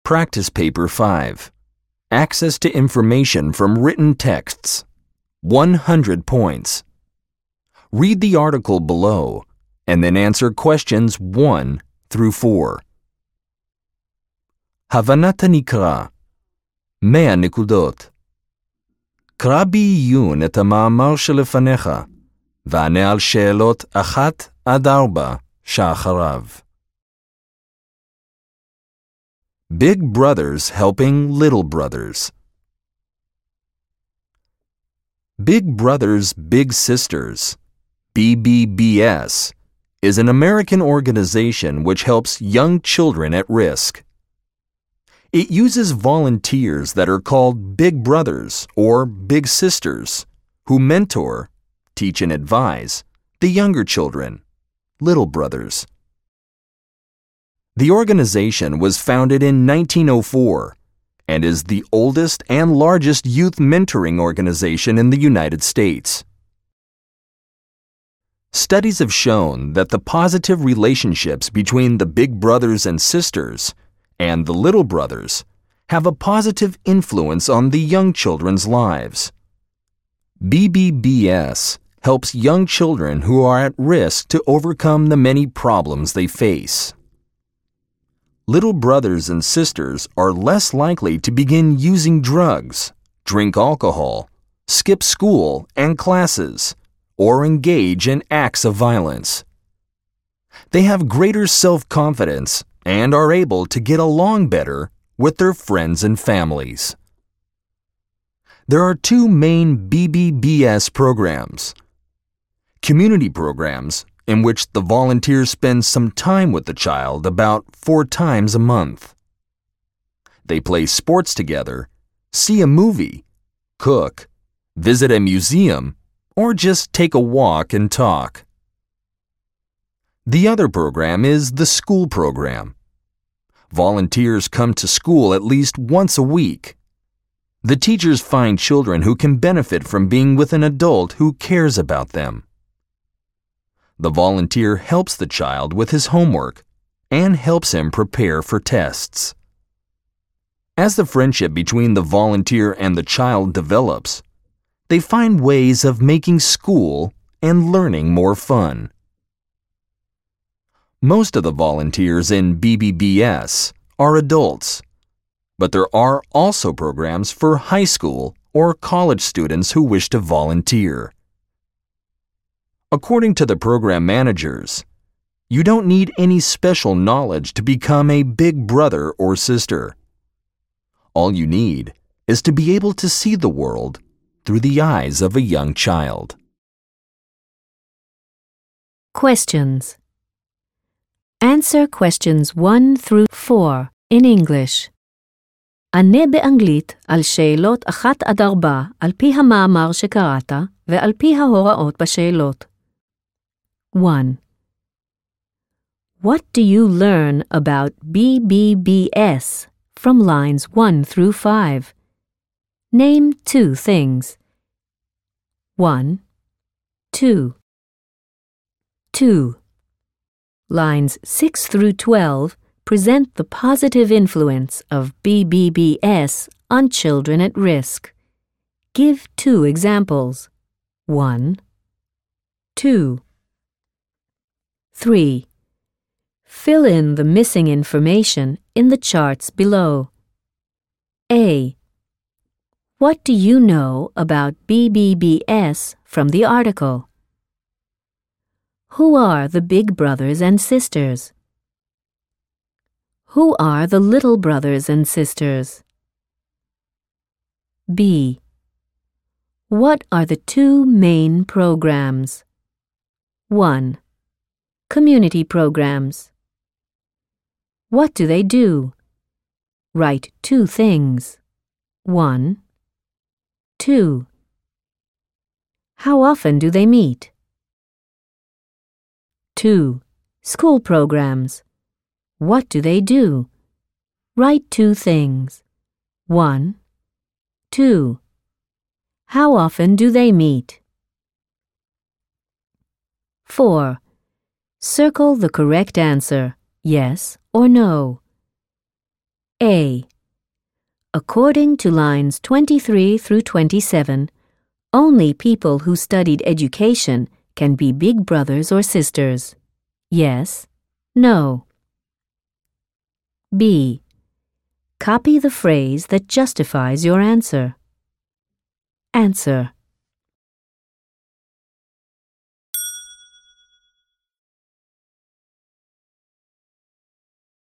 Practice Paper 5. Access to information from written texts. 100 points. Read the article below and then answer questions 1 through 4. הבנת הנקרא 100 נקודות. קרא בעיון את המאמר שלפניך וענה על שאלות 1-4 שאחריו. Big brothers helping little brothers. Big Brothers Big Sisters, BBBS, is an American organization which helps young children at risk. It uses volunteers that are called Big Brothers or Big Sisters, who mentor, teach and advise the younger children, little brothers. The organization was founded in 1904 and is the oldest and largest youth mentoring organization in the United States. Studies have shown that the positive relationships between the big brothers and sisters and the little brothers have a positive influence on the young children's lives. BBBS helps young children who are at risk to overcome the many problems they face. Little brothers and sisters are less likely to begin using drugs, drink alcohol, skip school and classes, or engage in acts of violence. They have greater self-confidence and are able to get along better with their friends and families. There are two main BBBS programs. Community programs, in which the volunteers spend some time with the child about 4 times a month. They play sports together, see a movie, cook, visit a museum, or just take a walk and talk. The other program is the school program. Volunteers come to school at least once a week. The teachers find children who can benefit from being with an adult who cares about them. The volunteer helps the child with his homework and helps him prepare for tests. As the friendship between the volunteer and the child develops, they find ways of making school and learning more fun. Most of the volunteers in BBBS are adults, but there are also programs for high school or college students who wish to volunteer. According to the program managers, you don't need any special knowledge to become a big brother or sister. All you need is to be able to see the world through the eyes of a young child. Questions. Answer questions 1 through 4 in English. ענה באנגלית על שאלות 1-4 על פי המאמר שקראת ועל פי ההוראות בשאלות. 1. What do you learn about BBBS from lines 1 through 5? Name 2 things. 1, 2. 2. Lines 6 through 12 present the positive influence of BBBS on children at risk. Give 2 examples. 1, 2. 3. Fill in the missing information in the charts below. A. What do you know about BBBS from the article? Who are the big brothers and sisters? Who are the little brothers and sisters? B. What are the 2 main programs? 1. Community programs. What do they do? Write 2 things. 1, 2. How often do they meet? 2. School programs. What do they do? Write 2 things. 1, 2. How often do they meet? 4. Circle the correct answer, yes or no. A. According to lines 23 through 27, only people who studied education can be big brothers or sisters. Yes, no. B. Copy the phrase that justifies your answer. Answer.